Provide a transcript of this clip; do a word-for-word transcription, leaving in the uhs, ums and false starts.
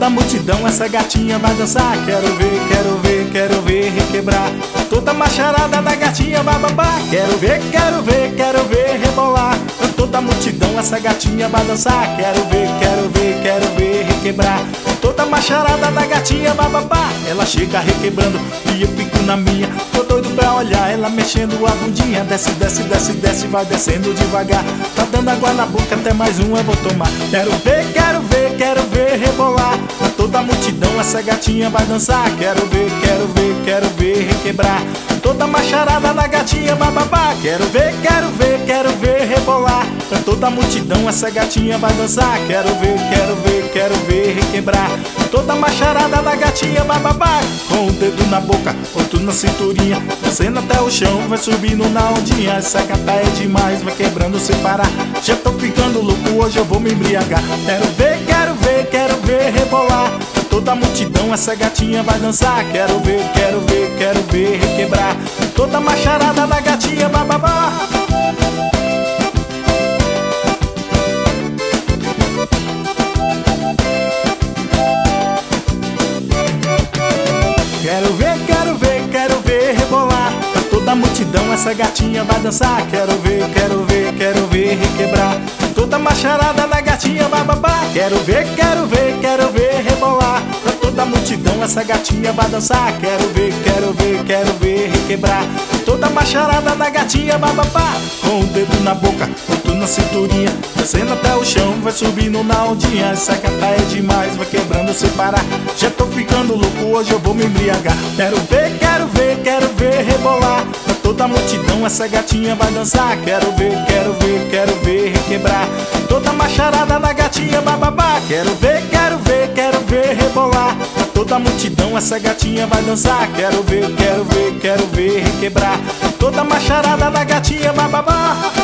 toda a multidão essa gatinha vai dançar. Quero ver, quero ver, quero ver requebrar. Toda a macharada da gatinha vai babar. Quero ver, quero ver, quero ver rebolar. Toda a multidão essa gatinha vai dançar. Quero ver, quero ver, quero ver requebrar. Toda a macharada da gatinha vai babar. Ela chega requebrando e eu fico na minha. Tô doido pra olhar ela mexendo a bundinha. Desce, desce, desce, desce, vai descendo devagar. Tá dando água na boca, até mais um eu vou tomar. Quero ver, quero ver, quero ver rebolar. Toda a multidão essa gatinha vai dançar. Quero ver, quero ver, quero ver requebrar. Toda a macharada da gatinha vai babar. Quero ver, quero ver, quero ver rebolar. Toda a multidão essa gatinha vai dançar. Quero ver, quero ver, quero ver requebrar. Toda a macharada da gatinha vai babar. Com o dedo na boca, outro na cinturinha, descendo até o chão, vai subindo na ondinha. Essa gata é demais, vai quebrando sem parar. Já tô ficando louco, hoje eu vou me embriagar. Quero ver, quero ver, quero ver rebolar. Toda a multidão essa gatinha vai dançar. Quero ver, quero ver, quero ver requebrar. Toda a macharada da gatinha vai babar. Quero ver, quero ver, quero ver rebolar. Toda a multidão essa gatinha vai dançar. Quero ver, quero ver, quero ver requebrar. Toda a macharada da gatinha vai babar. Quero ver, quero ver, quero ver rebolar. Toda a multidão essa gatinha vai dançar. Quero ver, quero ver, quero ver requebrar. Toda a macharada da gatinha vai babar. Com o dedo na boca, outro na cinturinha, descendo até o chão, vai subindo na ondinha. Essa gata é demais, vai quebrando sem parar. Já tô ficando louco, hoje eu vou me embriagar. Quero ver, quero ver, quero ver rebolar. Toda a multidão essa gatinha vai dançar. Quero ver, quero ver, quero ver requebrar. Toda a macharada da gatinha vai babar. Quero ver, quero ver, quero ver rebolar. Toda a multidão essa gatinha vai dançar. Quero ver, quero ver, quero ver requebrar. Toda a macharada da gatinha vai babar.